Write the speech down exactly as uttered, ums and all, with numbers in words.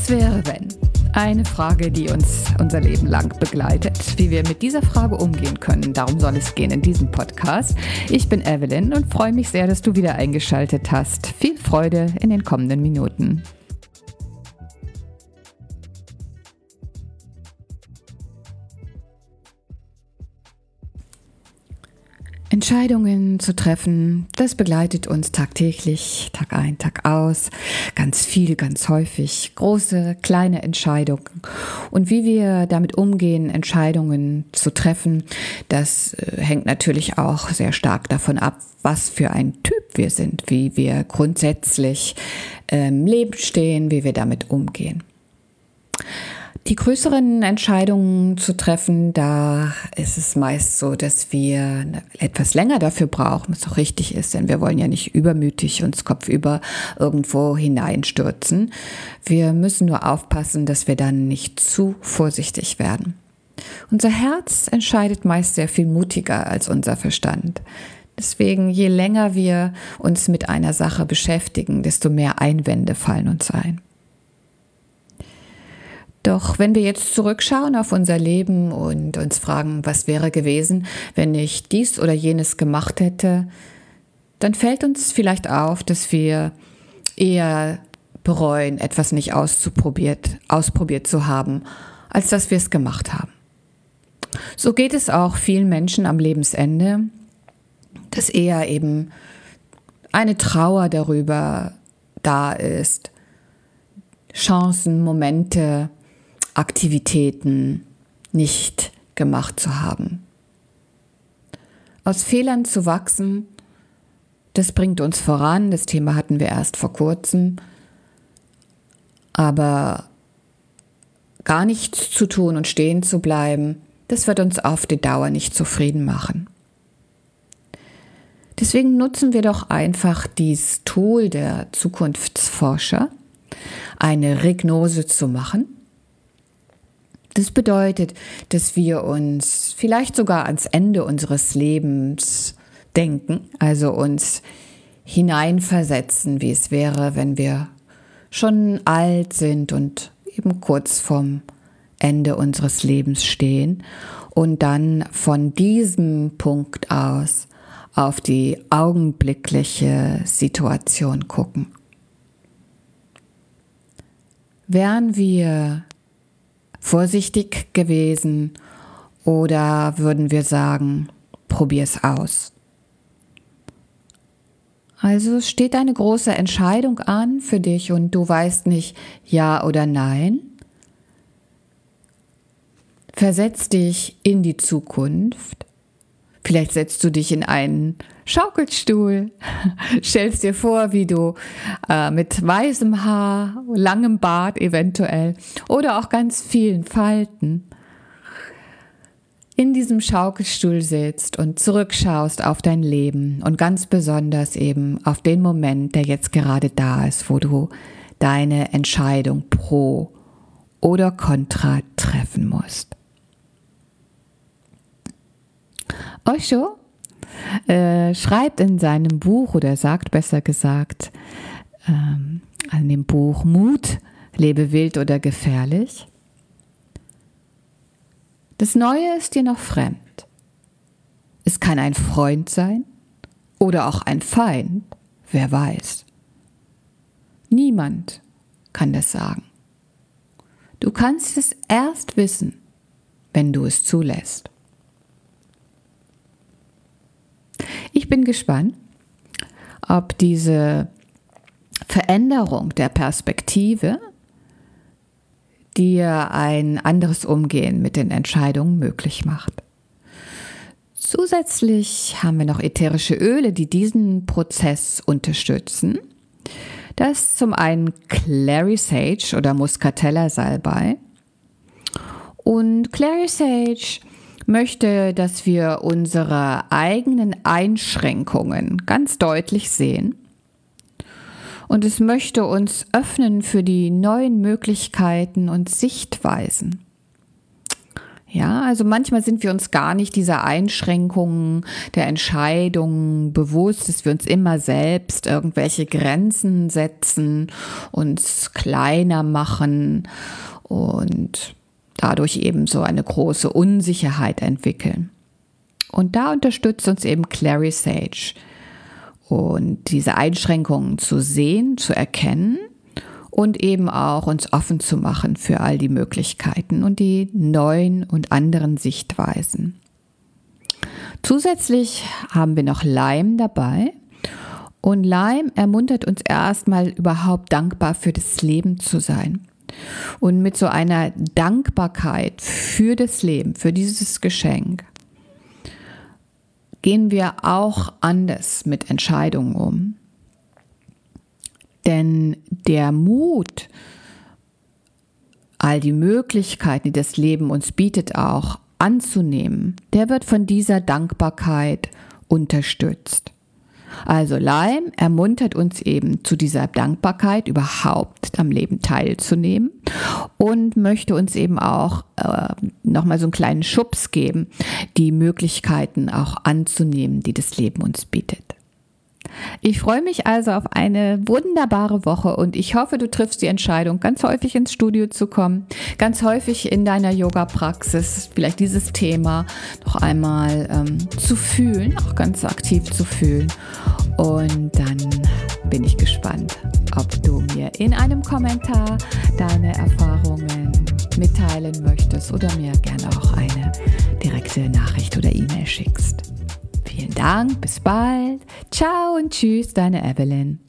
Was wäre, wenn? Eine Frage, die uns unser Leben lang begleitet. Wie wir mit dieser Frage umgehen können, darum soll es gehen in diesem Podcast. Ich bin Evelyn und freue mich sehr, dass du wieder eingeschaltet hast. Viel Freude in den kommenden Minuten. Entscheidungen zu treffen, das begleitet uns tagtäglich, Tag ein, Tag aus, ganz viel, ganz häufig, große, kleine Entscheidungen. Und wie wir damit umgehen, Entscheidungen zu treffen, das äh, hängt natürlich auch sehr stark davon ab, was für ein Typ wir sind, wie wir grundsätzlich äh, im Leben stehen, wie wir damit umgehen. Die größeren Entscheidungen zu treffen, da ist es meist so, dass wir etwas länger dafür brauchen, was auch richtig ist, denn wir wollen ja nicht übermütig uns kopfüber irgendwo hineinstürzen. Wir müssen nur aufpassen, dass wir dann nicht zu vorsichtig werden. Unser Herz entscheidet meist sehr viel mutiger als unser Verstand. Deswegen, je länger wir uns mit einer Sache beschäftigen, desto mehr Einwände fallen uns ein. Doch wenn wir jetzt zurückschauen auf unser Leben und uns fragen, was wäre gewesen, wenn ich dies oder jenes gemacht hätte, dann fällt uns vielleicht auf, dass wir eher bereuen, etwas nicht ausprobiert, ausprobiert zu haben, als dass wir es gemacht haben. So geht es auch vielen Menschen am Lebensende, dass eher eben eine Trauer darüber da ist, Chancen, Momente, Aktivitäten nicht gemacht zu haben. Aus Fehlern zu wachsen, das bringt uns voran. Das Thema hatten wir erst vor kurzem. Aber gar nichts zu tun und stehen zu bleiben, das wird uns auf die Dauer nicht zufrieden machen. Deswegen nutzen wir doch einfach dieses Tool der Zukunftsforscher, eine Regnose zu machen. Das bedeutet, dass wir uns vielleicht sogar ans Ende unseres Lebens denken, also uns hineinversetzen, wie es wäre, wenn wir schon alt sind und eben kurz vorm Ende unseres Lebens stehen und dann von diesem Punkt aus auf die augenblickliche Situation gucken. Wären wir vorsichtig gewesen oder würden wir sagen, probier's aus? Also es steht eine große Entscheidung an für dich und du weißt nicht ja oder nein. Versetz dich in die Zukunft. Vielleicht setzt du dich in einen Schaukelstuhl, stellst dir vor, wie du äh, mit weißem Haar, langem Bart eventuell oder auch ganz vielen Falten in diesem Schaukelstuhl sitzt und zurückschaust auf dein Leben und ganz besonders eben auf den Moment, der jetzt gerade da ist, wo du deine Entscheidung pro oder contra treffen musst. Osho äh, schreibt in seinem Buch oder sagt besser gesagt ähm, an dem Buch Mut, lebe wild oder gefährlich. Das Neue ist dir noch fremd. Es kann ein Freund sein oder auch ein Feind, wer weiß. Niemand kann das sagen. Du kannst es erst wissen, wenn du es zulässt. Ich bin gespannt, ob diese Veränderung der Perspektive dir ein anderes Umgehen mit den Entscheidungen möglich macht. Zusätzlich haben wir noch ätherische Öle, die diesen Prozess unterstützen. Das ist zum einen Clary Sage oder Muscatella Salbei. Und Clary Sage möchte, dass wir unsere eigenen Einschränkungen ganz deutlich sehen. Und es möchte uns öffnen für die neuen Möglichkeiten und Sichtweisen. Ja, also manchmal sind wir uns gar nicht dieser Einschränkungen der Entscheidungen bewusst, dass wir uns immer selbst irgendwelche Grenzen setzen, uns kleiner machen und dadurch eben so eine große Unsicherheit entwickeln. Und da unterstützt uns eben Clary Sage. Und diese Einschränkungen zu sehen, zu erkennen und eben auch uns offen zu machen für all die Möglichkeiten und die neuen und anderen Sichtweisen. Zusätzlich haben wir noch Lime dabei. Und Lime ermuntert uns erstmal überhaupt dankbar für das Leben zu sein. Und mit so einer Dankbarkeit für das Leben, für dieses Geschenk, gehen wir auch anders mit Entscheidungen um. Denn der Mut, all die Möglichkeiten, die das Leben uns bietet, auch anzunehmen, der wird von dieser Dankbarkeit unterstützt. Also Lime ermuntert uns eben zu dieser Dankbarkeit, überhaupt am Leben teilzunehmen und möchte uns eben auch äh, nochmal so einen kleinen Schubs geben, die Möglichkeiten auch anzunehmen, die das Leben uns bietet. Ich freue mich also auf eine wunderbare Woche und ich hoffe, du triffst die Entscheidung, ganz häufig ins Studio zu kommen, ganz häufig in deiner Yoga-Praxis vielleicht dieses Thema noch einmal ähm, zu fühlen, auch ganz aktiv zu fühlen. Und dann bin ich gespannt, ob du mir in einem Kommentar deine Erfahrungen mitteilen möchtest oder mir gerne auch eine direkte Nachricht oder E-Mail schickst. Vielen Dank, bis bald. Ciao und tschüss, deine Evelyn.